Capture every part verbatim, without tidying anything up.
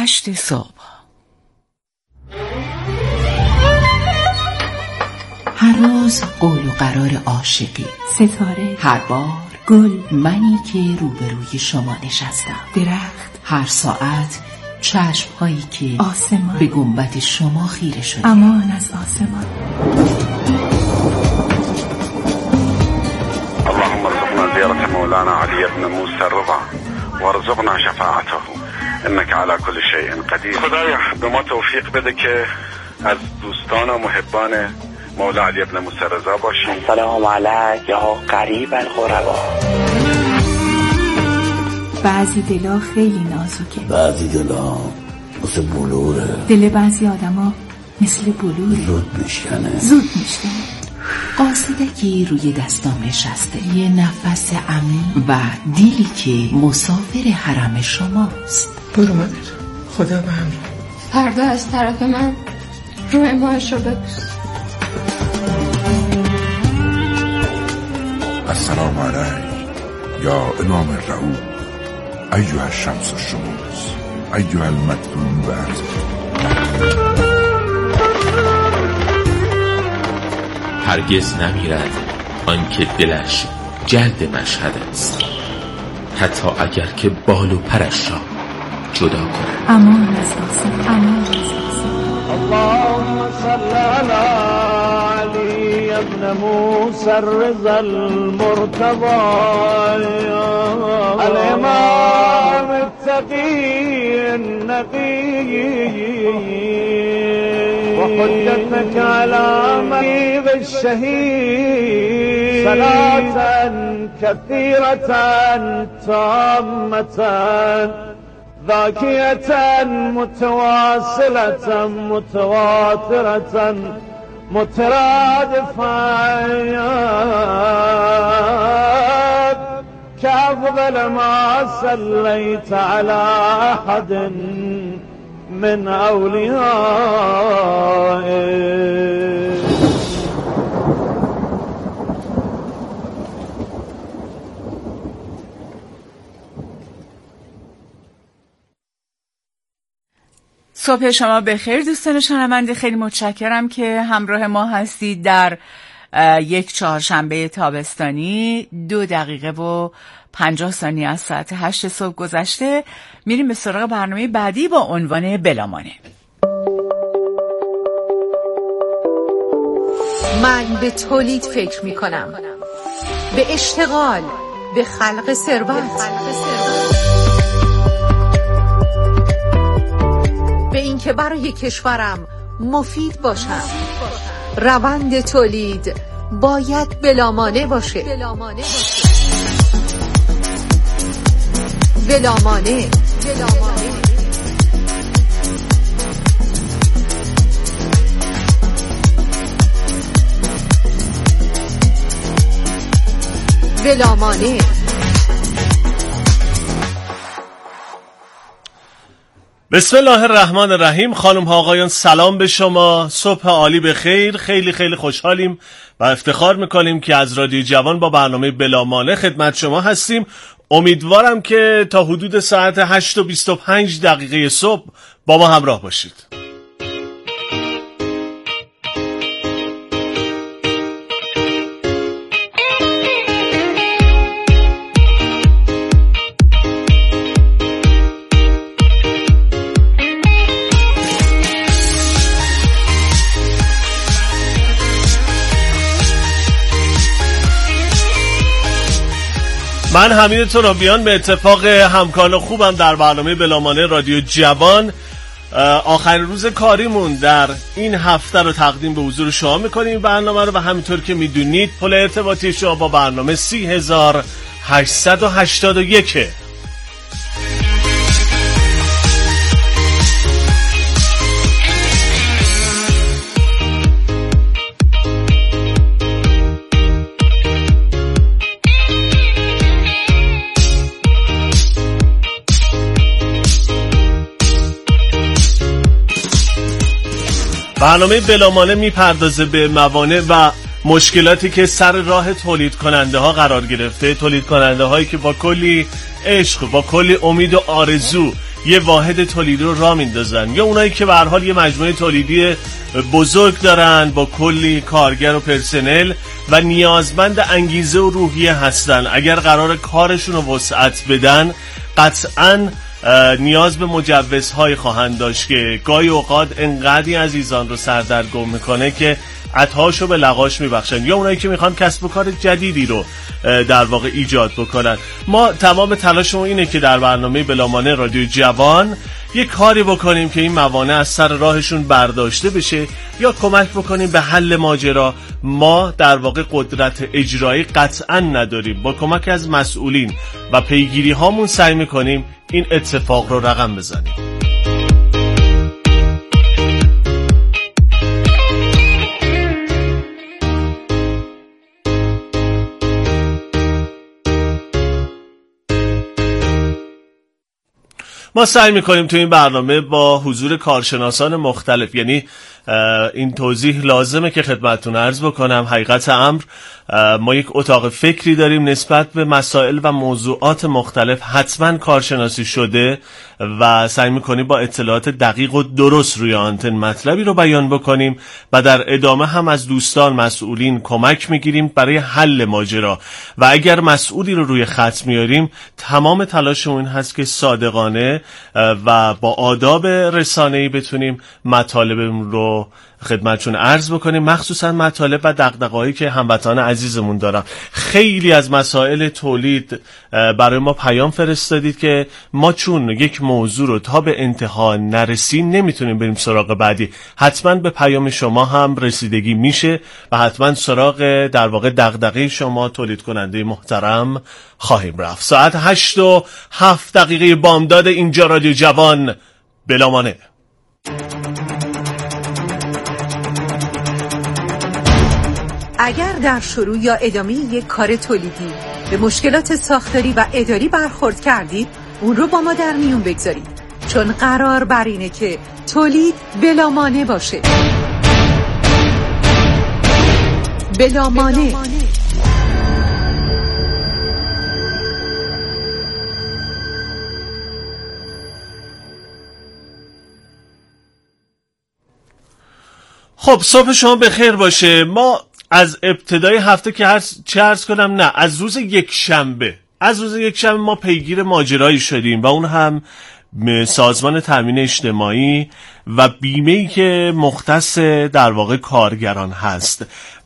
هشت صبح. هر روز قول و قرار عاشقی، ستاره، هر بار گل، منی که روبروی شما نشستم، درخت، هر ساعت چشم هایی که آسمان به گنبد شما خیره شده. امان از آسمان. اللهم ارزقنا زيارة مولانا علي بن موسى الرضا وارزقنا شفاعته انك على كل شيء قدیر. خدایا به ما توفیق بده که از دوستان و محبان مولا علی بن موسی رضا باشیم. سلام علیک یا قریب الغربا. بعضی دلا خیلی نازکه، بعضی دلا مثل بلوره، دل بعضی آدما مثل بلوره، زود میشکنه زود میشکنه. قاصدکی روی دستام نشسته، یه نفس عمیق و دیلی که مسافر حرم شماست. برو مادر، خدا به همراه. پرده از طرف من روی ماهش رو ببوس. السلام علیک یا امام رعوب ایها الشمس الشموس ایها المدفون برز. هرگز نمیرد آنکه دلش جلد مشهد است، حتی اگر که بال و پرش را جدا کند. امان از آسمان، امان از آسمان. اللهم صل علی علی ابن موسی الرضا المرتضی الامام التقی النقی وحجتك على مريض الشهيد صلاة كثيرة تامة ذاكية متواصلة متواترة مترادفة كأفضل ما صليت على أحد من اولیائه. صبح شما بخیر دوستان شنونده، خیلی متشکرم که همراه ما هستید در یک چهارشنبه تابستانی. دو دقیقه و پنجاه ثانیه از ساعت هشت صبح گذشته. میریم به سراغ برنامه بعدی با عنوان بلامانه. من به تولید فکر می کنم، به اشتغال، به خلق ثروت، به اینکه برای کشورم مفید باشم. روند تولید باید بلامانه باشه. بلامانه بلامانه بلامانه. بسم الله الرحمن الرحیم. خانم ها آقایان سلام به شما، صبح عالی بخیر. خیلی خیلی خوشحالیم و افتخار میکنیم که از رادیو جوان با برنامه بلامانه خدمت شما هستیم. امیدوارم که تا حدود ساعت هشت و بیست و پنج دقیقه صبح با ما همراه باشید. من حمید ترابیان به اتفاق همکاران خوبم در برنامه بلامانه رادیو جوان آخرین روز کاریمون در این هفته رو تقدیم به حضور شما میکنیم برنامه رو، و همینطور که میدونید پل ارتباطی شما با برنامه سی هزار هشتصد و هشتاد و یک. برنامه بلامانه میپردازه به موانع و مشکلاتی که سر راه تولید کننده ها قرار گرفته. تولید کننده هایی که با کلی عشق، با کلی امید و آرزو یه واحد تولیدی رو راه میندازن، یا اونایی که به هر حال یه مجموعه تولیدی بزرگ دارن با کلی کارگر و پرسنل و نیازمند انگیزه و روحیه هستن. اگر قرار کارشون رو وسعت بدن قطعاً نیاز به مجوزهای خواهند داشت که گاهی اوقات انقدری عزیزان رو سردرگم میکنه که عطاشو به لغاش میبخشن، یا اونایی که میخوان کسب و کار جدیدی رو در واقع ایجاد بکنن. ما تمام تلاشمون اینه که در برنامه بلامانع رادیو جوان یه کاری بکنیم که این موانع از سر راهشون برداشته بشه یا کمک بکنیم به حل ماجرا. ما در واقع قدرت اجرایی قطعا نداریم، با کمک از مسئولین و پیگیری هامون سعی میکنیم این اتفاق رو رقم بزنیم. ما سعی میکنیم تو این برنامه با حضور کارشناسان مختلف، یعنی این توضیح لازمه که خدمتتون عرض بکنم، حقیقت امر ما یک اتاق فکری داریم نسبت به مسائل و موضوعات مختلف حتما کارشناسی شده و سعی میکنیم با اطلاعات دقیق و درست روی آنتن مطلبی رو بیان بکنیم و در ادامه هم از دوستان مسئولین کمک میگیریم برای حل ماجرا. و اگر مسئولی رو روی خط میاریم تمام تلاشمون هست که صادقانه و با آداب رسانه‌ای بتونیم مطالبمون رو خدمتشون عرض بکنیم، مخصوصا مطالب و دغدغه‌هایی که هموطنان عزیزمون دارن. خیلی از مسائل تولید برای ما پیام فرستادید که ما چون یک موضوع رو تا به انتها نرسیم نمیتونیم بریم سراغ بعدی. حتما به پیام شما هم رسیدگی میشه و حتما سراغ در واقع دغدغه شما تولید کننده محترم خواهیم رفت. ساعت هشت و هفت دقیقه بامداد، اینجا رادیو جوان بلامانع. اگر در شروع یا ادامه یک کار تولیدی به مشکلات ساختاری و اداری برخورد کردید، اون رو با ما در میون بگذارید، چون قرار بر اینه که تولید بلامانع باشه. بلامانع. خب صبح شما بخیر باشه. ما از ابتدای هفته که هر چه عرض کنم، نه از روز یک شنبه از روز یک شنبه ما پیگیر ماجرایی شدیم و اون هم سازمان تامین اجتماعی و بیمه‌ای که مختص در واقع کارگران هست.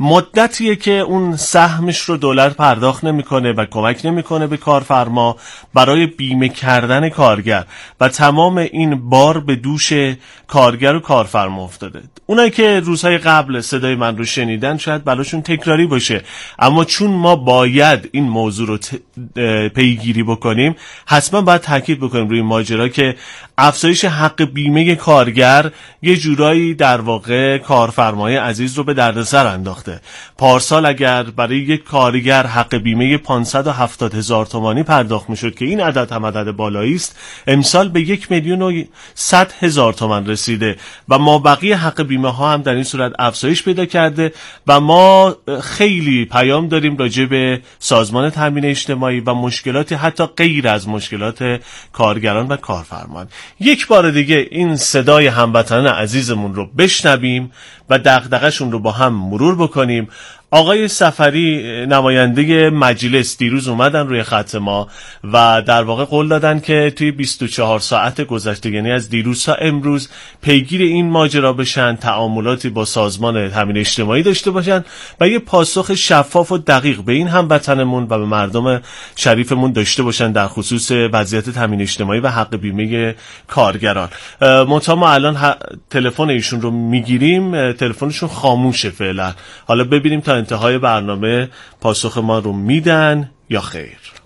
مدتیه که اون سهمش رو دولت پرداخت نمیکنه و کمک نمیکنه به کارفرما برای بیمه کردن کارگر و تمام این بار به دوش کارگر و کارفرما افتاده. اونایی که روزهای قبل صدای من رو شنیدن شاید براشون تکراری باشه، اما چون ما باید این موضوع رو ت... پیگیری بکنیم، حتما باید تاکید بکنیم روی ماجرا که افزایش حق بیمه کارگر یه جورایی در واقع کارفرمای عزیز رو به دردسر انداخته. پارسال اگر برای یک کارگر حق بیمه پانصد و هفتاد هزار تومانی پرداخت میشد که این عدد هم عدد بالایی است، امسال به یک میلیون و صد هزار تومان رسیده و ما بقیه حق بیمه ها هم در این صورت افزایش پیدا کرده و ما خیلی پیام داریم راجع به سازمان تامین اجتماعی و مشکلاتی حتی غیر از مشکلات کارگران و کارفرمان. یک بار دیگه این صدای هموطنان عزیزمون رو بشنویم و دغدغه‌شون رو با هم مرور بکنیم. آقای سفری نماینده مجلس دیروز اومدن روی خط ما و در واقع قول دادن که توی بیست و چهار ساعت گذشته، یعنی از دیروز تا امروز، پیگیر این ماجرا بشن، تعاملاتی با سازمان تامین اجتماعی داشته باشن و یه پاسخ شفاف و دقیق به این هموطنمون و به مردم شریفمون داشته باشن در خصوص وضعیت تامین اجتماعی و حق بیمه کارگران. منتها ما الان تلفن ایشون رو میگیریم، تلفنشون خاموشه فعلا. حالا ببینیم تا انتهای برنامه پاسخ ما رو میدن یا خیر.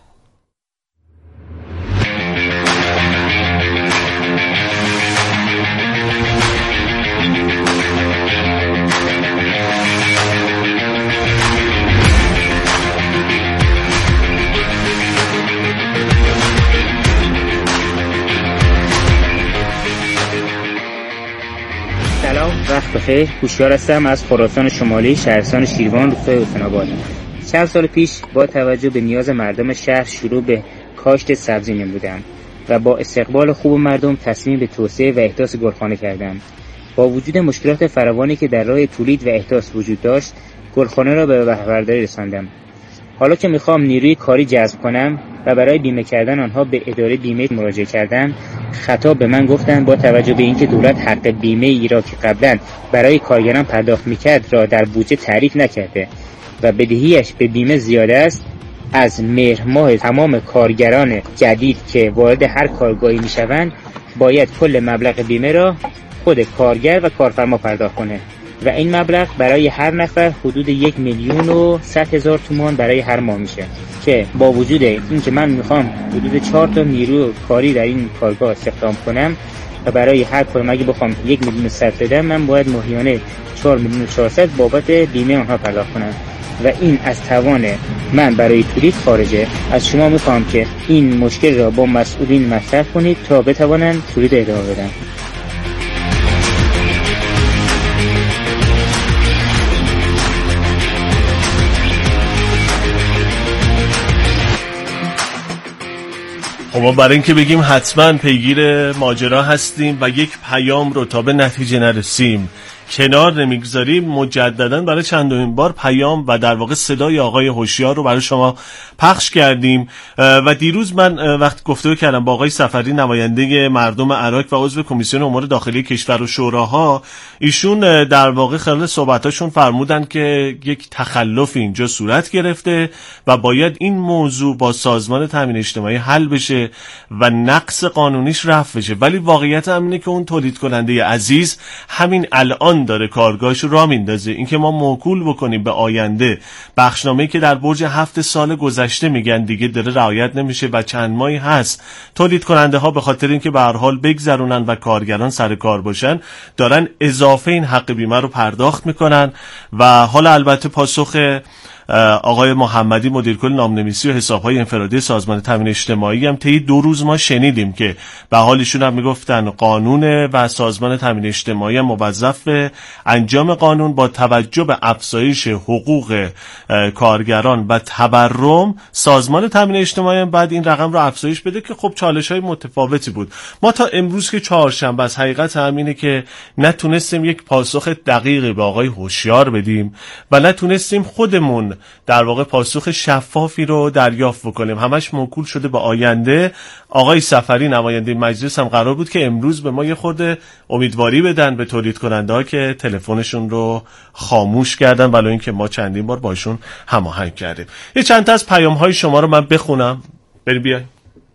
سلام، وقت بخیر. هوشیار هستم از خراسان شمالی، شهرستان شیروان، روستای حسین‌آباد. چند سال پیش با توجه به نیاز مردم شهر شروع به کاشت سبزی نمودم. و با استقبال خوب مردم تصمیم به توسعه و احداث گلخانه کردم. با وجود مشکلات فراوانی که در راه تولید و احداث وجود داشت، گلخانه را به بهره‌برداری رساندم. حالا که میخوام نیروی کاری جذب کنم و برای بیمه کردن آنها به اداره بیمه مراجعه کردم، خطاب به من گفتند با توجه به اینکه دولت حق بیمه ای را که قبلا برای کارگران پرداخت میکرد را در بودجه تعریف نکرده و بدهیش به بیمه زیاده است، از مهر ماه تمام کارگران جدید که وارد هر کارگاهی میشوند باید کل مبلغ بیمه را خود کارگر و کارفرما پرداخت کنه و این مبلغ برای هر نفر حدود یک میلیون و صد هزار تومان برای هر ماه میشه که با وجود اینکه من میخوام حدود چهار تا نیرو کاری در این کارگاه استخدام کنم و برای هر کدوم اگه بخوام یک میلیون و صد بدم، من باید ماهیانه چهار میلیون و چهارصد بابت بیمه آنها پرداخت کنم و این از توان من برای تولید خارجه. از شما میخوام که این مشکل را با مسئولین مطرح کنید تا بتوانند تولید ادامه بدن. خب ما برای اینکه بگیم حتما پیگیر ماجرا هستیم و یک پیام رو تا به نتیجه نرسیم کنار نمیگذاریم، مجددا برای چندمین بار پیام و در واقع صدای آقای هوشیار رو برای شما پخش کردیم و دیروز من وقت گفتگو کردم با آقای سفری، نماینده مردم عراق و عضو کمیسیون امور داخلی کشور و شوراها، ایشون در واقع خلال صحبتاشون فرمودن که یک تخلف اینجا صورت گرفته و باید این موضوع با سازمان تامین اجتماعی حل بشه و نقص قانونیش رفع بشه، ولی واقعیت همینه که اون تولید کننده عزیز همین الان داره کارگاهش رو راه میندازه. اینکه ما موکول بکنیم به آینده بخشنامه‌ای که در برج هفت سال گذشته میگن دیگه داره رعایت نمیشه و چند ماهی هست تولید کننده ها به خاطر اینکه به هر حال بگذرونن و کارگران سر کار باشن دارن اضافه این حق بیمه رو پرداخت میکنن. و حالا البته پاسخ آقای محمدی مدیر کل نامنویسی و حساب‌های انفرادی سازمان تامین اجتماعی هم طی دو روز ما شنیدیم که به حالشون هم میگفتن قانون و سازمان تامین اجتماعی هم موظف به انجام قانون با توجه به افزایش حقوق کارگران و تورم، سازمان تامین اجتماعی هم بعد این رقم رو افزایش بده که خب چالش‌های متفاوتی بود. ما تا امروز که چهارشنبه است حقیقت همینه که نتونستیم یک پاسخ دقیقی به آقای هوشیار بدیم و نتونستیم خودمون در واقع پاسخ شفافی رو دریافت بکنیم. همش موکول شده به آینده. آقای سفری نماینده مجلس هم قرار بود که امروز به ما یه خورده امیدواری بدن به تولید کننده ها که تلفنشون رو خاموش کردن، ولی اینکه ما چندین بار باشون هماهنگ کردیم. یه چند تا از پیام های شما رو من بخونم. بریم بیایم.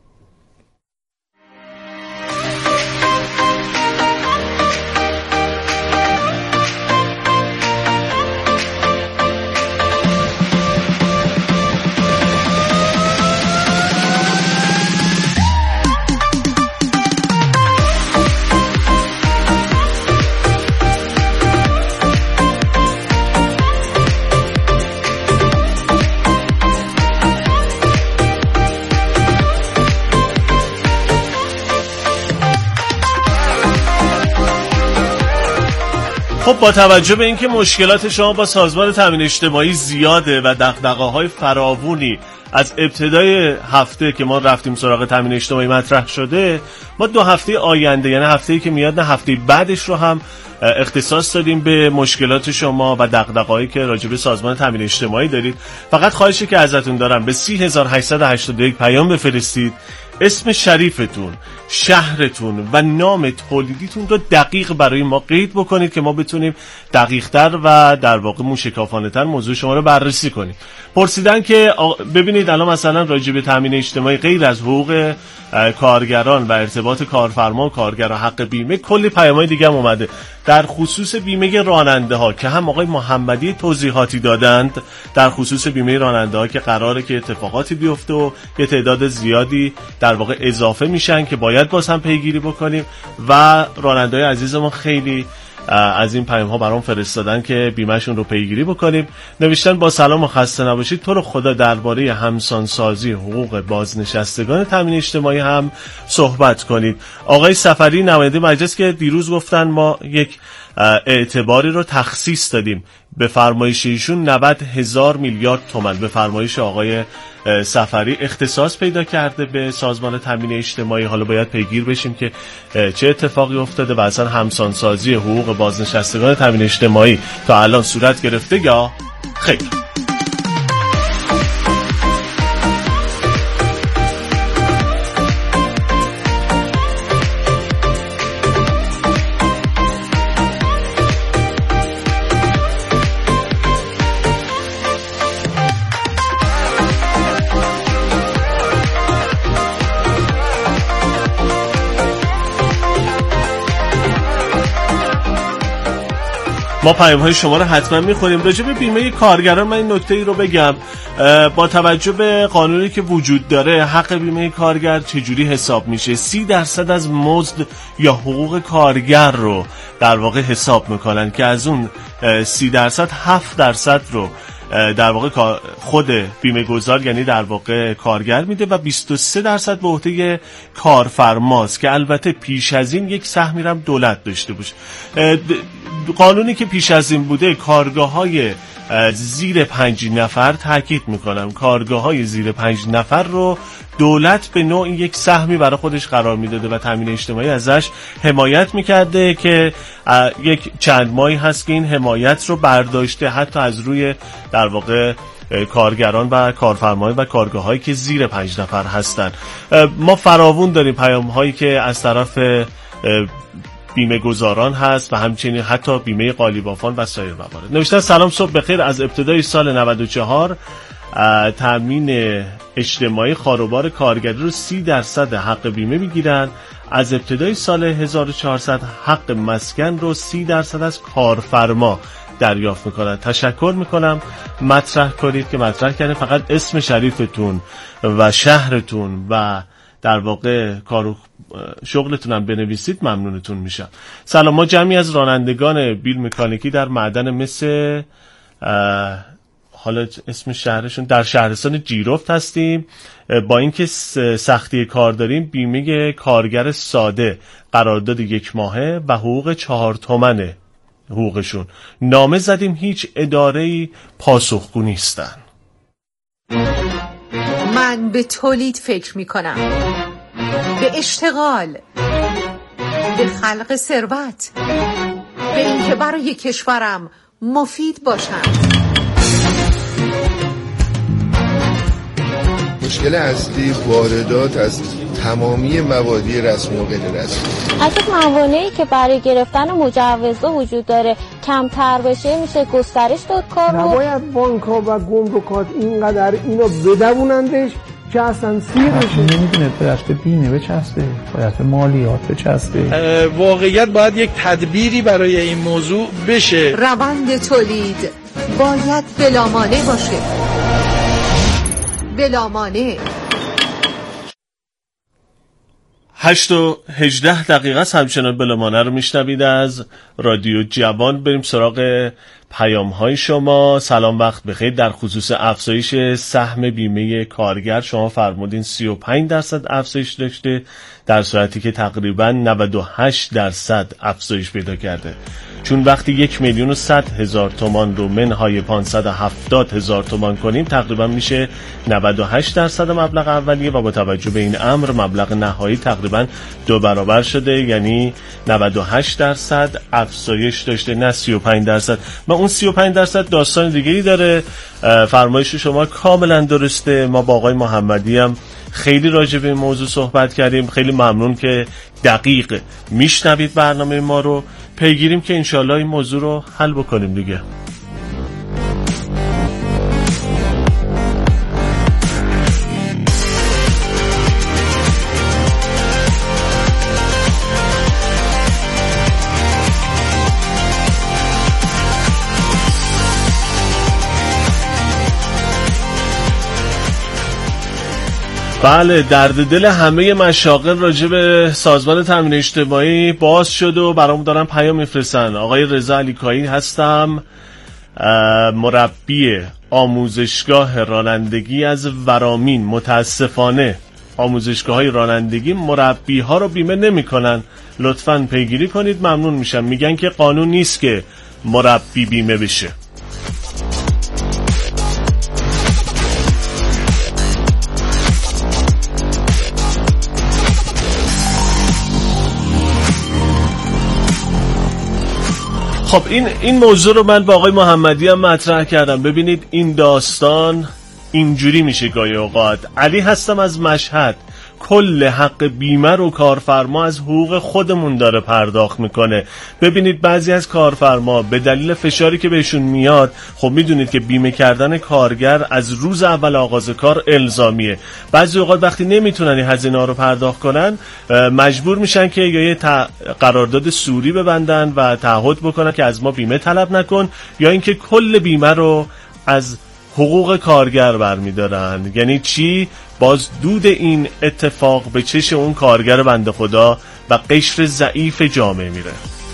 خب با توجه به اینکه مشکلات شما با سازمان تامین اجتماعی زیاده و دغدغه‌های فراوانی از ابتدای هفته که ما رفتیم سراغ تامین اجتماعی مطرح شده، ما دو هفته آینده یعنی هفته‌ای که میاد نه هفته بعدش رو هم اختصاص دادیم به مشکلات شما و دغدغه‌هایی که راجع به سازمان تامین اجتماعی دارید. فقط خواهشی که ازتون دارم به سی هزار و هشتصد و هشتاد و یک پیام بفرستید، اسم شریفتون، شهرتون و نام تولیدیتون رو دقیق برای ما قید بکنید که ما بتونیم دقیق‌تر و در واقع موشکافانه‌تر موضوع شما رو بررسی کنیم. پرسیدن که ببینید الان مثلا راجع به تامین اجتماعی غیر از حقوق کارگران و ارتباط کارفرما و کارگر و حق بیمه کلی پیام‌های دیگه هم اومده در خصوص بیمه راننده ها که هم آقای محمدی توضیحاتی دادند در خصوص بیمه راننده ها که قراره که اتفاقاتی بیفته و یه تعداد زیادی در واقع اضافه میشن که باید باز هم پیگیری بکنیم و راننده های عزیزمون خیلی از این پیام ها برام فرستادن که بیمهشون رو پیگیری بکنیم. نوشتن با سلام و خسته نباشید، تو رو خدا درباره همسانسازی حقوق بازنشستگان تامین اجتماعی هم صحبت کنید. آقای سفری نماینده مجلس که دیروز گفتن ما یک اعتباری رو تخصیص دادیم، به فرمایش ایشون نود هزار میلیارد تومان به فرمایش آقای سفری اختصاص پیدا کرده به سازمان تامین اجتماعی. حالا باید پیگیر بشیم که چه اتفاقی افتاده و اصلا همسانسازی حقوق بازنشستگان تامین اجتماعی تا الان صورت گرفته یا خیر. ما پیام های شما رو حتما میخونیم. راجع به بیمه کارگران من این نکته ای رو بگم، با توجه به قانونی که وجود داره حق بیمه کارگر چجوری حساب میشه؟ سی درصد از مزد یا حقوق کارگر رو در واقع حساب میکنن که از اون سی درصد هفت درصد رو در واقع خود بیمه گذار یعنی در واقع کارگر میده و بیست و سه درصد به عهده کارفرماست که البته پیش از این یک سهمی هم دولت داشته باشه. قانونی که پیش از این بوده کارگاه‌های زیر پنج نفر، تاکید میکنم کارگاه‌های زیر پنج نفر رو دولت به نوع یک سهمی برای خودش قرار میداده و تامین اجتماعی ازش حمایت میکرده که یک چند ماهی هست که این حمایت رو برداشته حتی از روی در واقع کارگران و کارفرمایان و کارگاه‌هایی که زیر پنج نفر هستن. ما فراوون داریم پیام‌هایی که از طرف بیمه گذاران هست و همچنین حتی بیمه قالیبافان و سایر موارد. نوشتن سلام صبح بخیر، از ابتدای سال نود و چهار تامین اجتماعی خاروبار کارگری رو سی درصد حق بیمه میگیرن، از ابتدای سال هزار و چهارصد حق مسکن رو سی درصد از کارفرما دریافت میکنن. تشکر میکنم مطرح کنید که مطرح کردید، فقط اسم شریفتون و شهرتون و در واقع کار شغلتون هم بنویسید ممنونتون میشم. سلام، ما جمعی از رانندگان بیل مکانیکی در معدن مثل حالا اسم شهرشون در شهرستان جیرفت هستیم. با اینکه سختی کار داریم بیمه کارگر ساده قرارداد یک ماهه و حقوق چهار تومنه حقوقشون. نامه زدیم هیچ اداره‌ای پاسخگو نیستن. من به تولید فکر می کنم، به اشتغال، به خلق ثروت، به اینکه برای کشورم مفید باشم. مشکل اصلی واردات از تمامی موادی رسمی و غیر رسمی. از موانعی که برای گرفتن مجوزها وجود داره کمتر بشه میشه گسترش داد کار رو. نباید بانک‌ها و گمرکات اینقدر اینو بدونندش که اصلا سیر بشه. نمیدونه باید به بیمه بچسبه، باید به مالیات بچسبه. واقعیت باید یک تدبیری برای این موضوع بشه. روند تولید باید بلامانع باشه، بلامانع. هشت و هجده دقیقه است، همچنان بلامانع رو میشنوید از رادیو جوان. بریم سراغ پیام های شما. سلام، وقت بخیر. در خصوص افزایش سهم بیمه کارگر شما فرمودین سی و پنج درصد افزایش داشته، در صورتی که تقریبا نود و هشت درصد افزایش پیدا کرده. چون وقتی یک میلیون و صد هزار تومان رو منهای پانصد و هفتاد هزار تومان کنیم تقریبا میشه نود و هشت درصد مبلغ اولیه و با توجه به این امر مبلغ نهایی تقریبا دو برابر شده، یعنی نود و هشت درصد افزایش داشته نه سی و پنج درصد. و اون سی و پنج درصد داستان دیگه‌ای داره. فرمایش شما کاملا درسته. ما با آقای محمدی هم خیلی راجع به این موضوع صحبت کردیم. خیلی ممنون که دقیق میشنوید برنامه ما رو. پیگیریم که انشالله این موضوع رو حل بکنیم دیگه. بله، درد دل همه مشاغل راجع به سازمان تامین اجتماعی باز شد و برام دارن پیام میفرستن. آقای رضا علیکایی هستم، مربی آموزشگاه رانندگی از ورامین. متاسفانه آموزشگاه های رانندگی مربی ها رو بیمه نمی کنن. لطفاً پیگیری کنید، ممنون میشم. میگن که قانون نیست که مربی بیمه بشه. خب این این موضوع رو من با آقای محمدی هم مطرح کردم. ببینید این داستان اینجوری میشه گاهی اوقات. علی هستم از مشهد. کل حق بیمه رو کارفرما از حقوق خودمون داره پرداخت میکنه. ببینید بعضی از کارفرما به دلیل فشاری که بهشون میاد، خب میدونید که بیمه کردن کارگر از روز اول آغاز کار الزامیه. بعضی اوقات وقتی نمیتونن این هزینه‌ها رو پرداخت کنن مجبور میشن که یا یه قرارداد سوری ببندن و تعهد بکنن که از ما بیمه طلب نکن، یا اینکه کل بیمه رو از حقوق کارگر برمیدارن. یعنی چی؟ باز دود این اتفاق به چش اون کارگر بنده خدا و قشر ضعیف جامعه میره.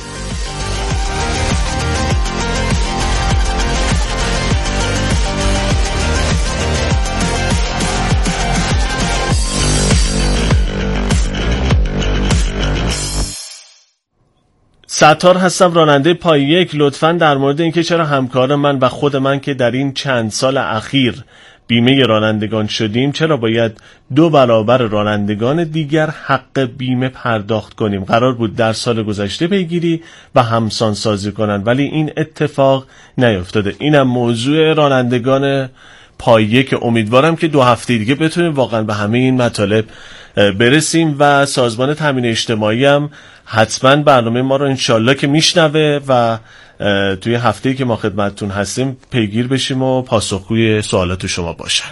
ستار هستم، راننده پای یک. لطفاً در مورد اینکه چرا همکار من و خود من که در این چند سال اخیر بیمه رانندگان شدیم، چرا باید دو برابر رانندگان دیگر حق بیمه پرداخت کنیم؟ قرار بود در سال گذشته پیگیری و همسان سازی کنن، ولی این اتفاق نیفتاده. اینم موضوع رانندگان پایه که امیدوارم که دو هفته دیگه بتونیم واقعا به همه این مطالب برسیم و سازمان تامین اجتماعی هم حتما برنامه ما رو انشالله که میشنوه و توی هفته‌ای که ما خدمتتون هستیم پیگیر بشیم و پاسخگوی سوالات شما باشن.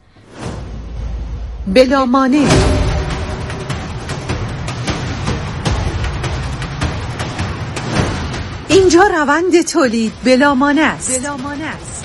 بلامانه اینجا روند تولید بلامانه است. بلامانه است.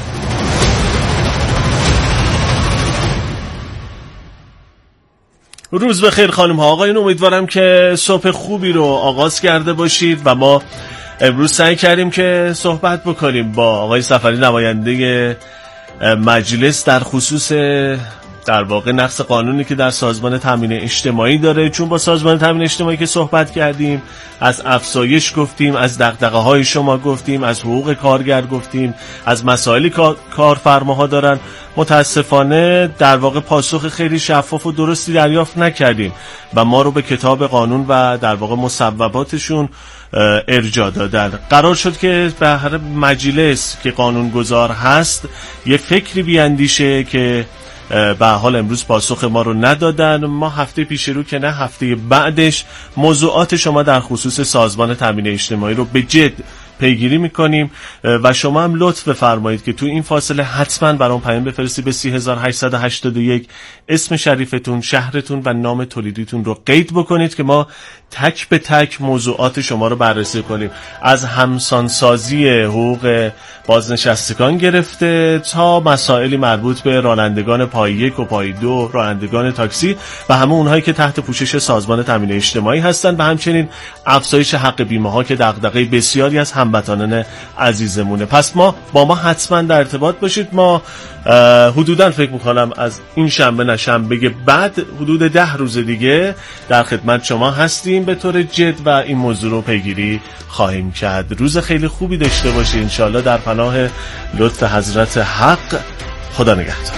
روز بخیر خانم ها آقایون، امیدوارم که صبح خوبی رو آغاز کرده باشید و ما امروز سعی کردیم که صحبت بکنیم با آقای سفری، نماینده مجلس، در خصوص در واقع نقض قانونی که در سازمان تامین اجتماعی داره. چون با سازمان تامین اجتماعی که صحبت کردیم از افزایش گفتیم، از دغدغه‌های شما گفتیم، از حقوق کارگر گفتیم، از مسائلی که کارفرماها دارن، متاسفانه در واقع پاسخ خیلی شفاف و درستی دریافت نکردیم و ما رو به کتاب قانون و در واقع مصوباتشون ارجاع دادن. قرار شد که به هر مجلس که قانونگذار هست یه فکری بیاندیشه که به حال امروز پاسخ ما رو ندادن. ما هفته پیش رو که نه هفته بعدش موضوعات شما در خصوص سازمان تامین اجتماعی رو به جد پیگیری میکنیم و شما هم لطف بفرمایید که تو این فاصله حتما برام پیام بفرستید به سی هزار و هشتصد و هشتاد و یک، اسم شریفتون، شهرتون و نام تولیدیتون رو قید بکنید که ما تک به تک موضوعات شما رو بررسی کنیم، از همسانسازی حقوق بازنشستگان گرفته تا مسائلی مربوط به رانندگان پای یک و پای دو، رانندگان تاکسی و همه اونهایی که تحت پوشش سازمان تامین اجتماعی هستن و همچنین افزایش حق بیمه ها که دغدغه بسیاری از هموطنان عزیزمونه. پس ما با ما حتما در ارتباط باشید. ما حدوداً فکر میکنم از این شنبه نه شنبه بعد حدود ده روز دیگه در خدمت شما هستیم به طور جد و این موضوع رو پیگیری خواهیم کرد. روز خیلی خوبی داشته باشید انشالله در پناه لطف حضرت حق. خدا نگهدار.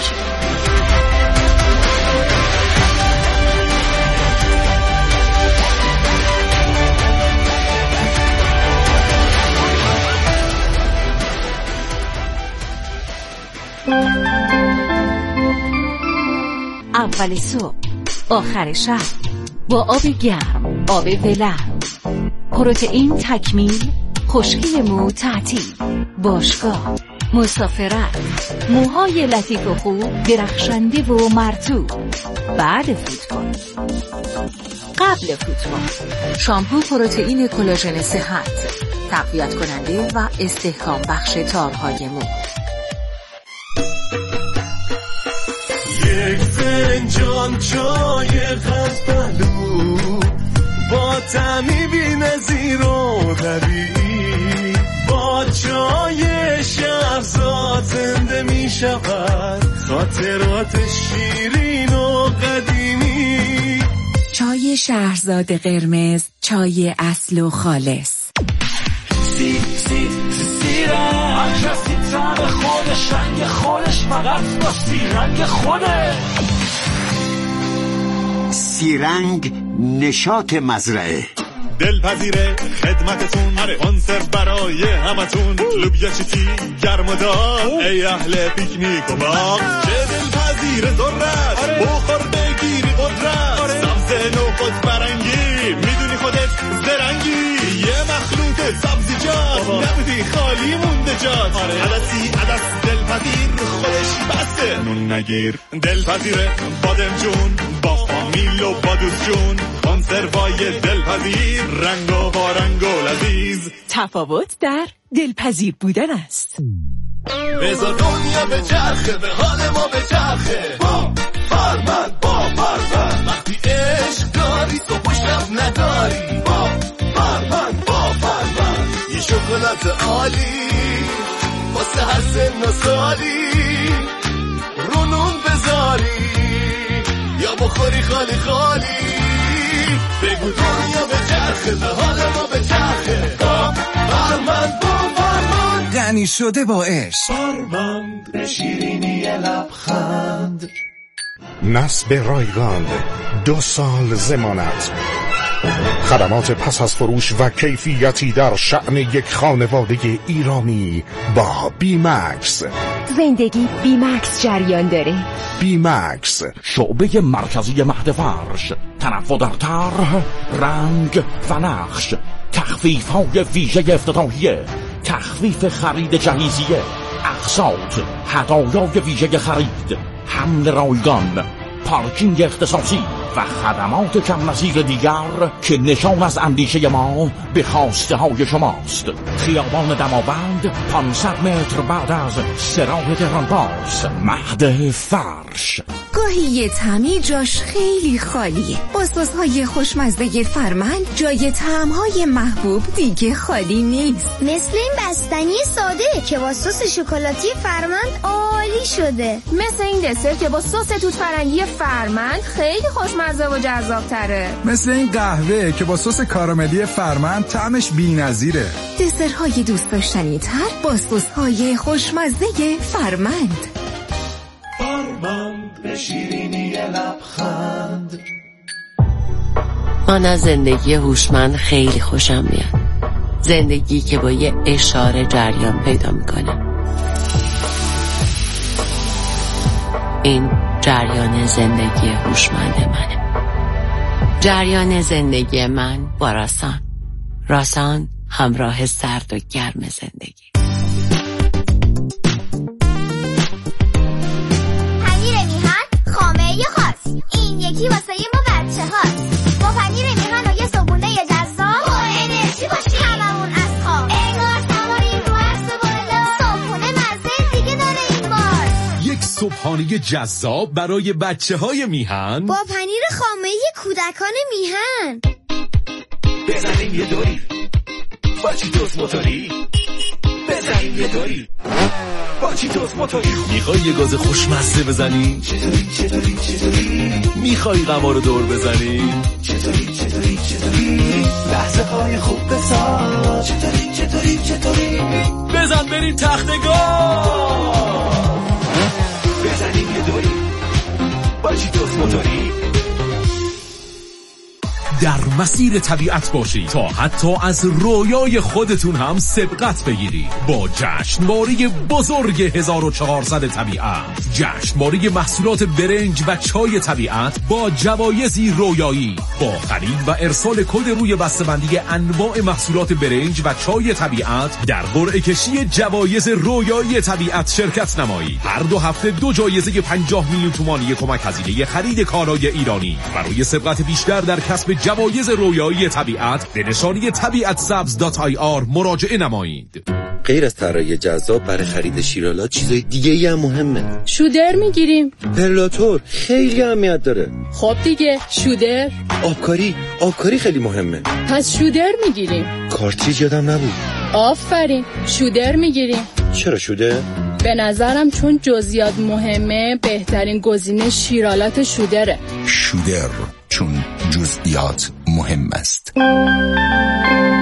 اول صبح، آخر شب، با آب گرم، آب ولرم، پروتئین تکمیل، خشکی مو تعطیل، باشگاه، مسافرت، موهای لطیف و خوب، درخشنده و مرطوب، بعد فوتبال، قبل فوتبال، شامپو پروتئین کلاژن صحت، تقویت کننده و استحکام بخش تارهای مو. یک فنجان چای قزبلو با طعمی بی‌نظیر و طبیعی، با چای شهرزاد زنده می شود خاطرات شیرین و قدیمی. چای شهرزاد قرمز، چای اصل و خالص. سی سی سیرم هر کسی طعم خودش، رنگ خودش، فقط با سیرنگ خوده. سیرنگ نشاط مزرعه. دلپذیره خدمتتون کنسرو برای همتون لوبیا چیتی گرم و داغ ای اهل پیکنیک و باغ چه دلپذیره ذرت بخور بگیری قدرت سبز نوخود فرنگی میدونی خودت زرنگی یه مخلوط سبزیجات نبودی خالی مونده جات عدسی عدس دلپذیر خودش بسته نون نگیر دلپذیره بادم جون با فامیل و با دوست جون کنسروای دلپذیر رنگ و بارنگ و لذیذ تفاوت در دلپذیر بودن است. بذار دنیا به چرخه به حال ما به چرخه با فرمند با فرمند وقتی عشق داری صبح و شب نداری با فرمند با فرمند یه شکلات عالی واسه هر سن و سالی رو نون بذاری یا بخوری خالی خالی بگو دنیا به چرخه به حال ما به چرخه با فرمند با فرمند غنی شده با عشق فرمند به شیرینی لبخند نصب رایگان دو سال ضمانت خدمات پس از فروش و کیفیتی در شأن یک خانواده ایرانی با بیمکس. زندگی بیمکس جریان داره. بیمکس شعبه مرکزی مهد فرش، تنوع در طرح، رنگ و نقش، تخفیف های ویژه افتتاحیه، تخفیف خرید جهیزیه، اقساط، هدایای ویژه خرید، حمل رایگان، پارکینگ اختصاصی و خدمات کم نظیر دیگر که نشان از اندیشه ما به خواسته های شماست. خیابان دماوند پانصد متر بعد از سراح تهران باز، مهد فرش. گاهی یه تعمیر جاش خیلی خالیه. با سس‌های خوشمزه فرمند جای طعم‌های محبوب دیگه خالی نیست. مثل این بستنی ساده که با سس شکلاتی فرمند عالی شده. مثل این دسر که با سس توت فرنگی فرمند خیلی خوشمزه و جذاب‌تره. مثل این قهوه که با سس کاراملی فرمند طعمش بی‌نظیره. دسرهای دوست داشتنی تر با سس‌های خوشمزه فرمند. فرمند به شیرینی لبخند. من از زندگی هوشمند خیلی خوشم میاد. زندگی که با یه اشاره جریان پیدا میکنه. این جریان زندگی هوشمند منه. جریان زندگی من با راسان. راسان همراه سرد و گرم زندگی. یکی واسه ما بچه هاست با پنیر میهن و یه صبحونه جذاب با انرژی باشی هممون از خواب انگار سواریم رو عرص بالا صبحونه مزه دیگه داره این بار. یک صبحانه جذاب برای بچه های میهن با پنیر خامه کودکان میهن. بزنیم یه دوری با چیتوس موتوری بزنیم یه دوری با چیتوس موتوری. میخوای یه گاز خوشمزه بزنی؟ چطوری چطوری چطوری؟ میخوای قمار دور بزنی؟ چطوری چطوری چطوری؟ لحظه های خوب بساز. چطوری چطوری چطوری؟ بزن بریم تختگاه بزنیم یه دوری با چیتوس موتوری. در مسیر طبیعت باشید تا حتی از رویای خودتون هم سبقت بگیرید با جشنواره بزرگ هزار و چهارصد طبیعت. جشنواره محصولات برنج و چای طبیعت با جوایزی رویایی. با خرید و ارسال کد روی بسته‌بندی انواع محصولات برنج و چای طبیعت در قرعه کشی جوایز رویایی طبیعت شرکت نمایید. هر دو هفته دو جایزه پنجاه میلیون تومانی کمک هزینه خرید کالای ایرانی. برای سبقت بیشتر در کسب جوایز رویایی طبیعت به نشانی طبیعت سبز دات آی آر مراجعه نمایید. غیر از طراحی جذاب برای خرید شیرالات چیزای دیگه ای هم مهمه. شودر میگیریم. پرلاتور خیلی اهمیت داره. خب دیگه شودر. آبکاری آبکاری خیلی مهمه. پس شودر میگیریم. کارتریج یادم نبود. آفرین شودر میگیریم. چرا شودر؟ به نظرم چون جزئیات مهمه بهترین گزینه شیرالات شودره. شودر چون جزئیات مهم است.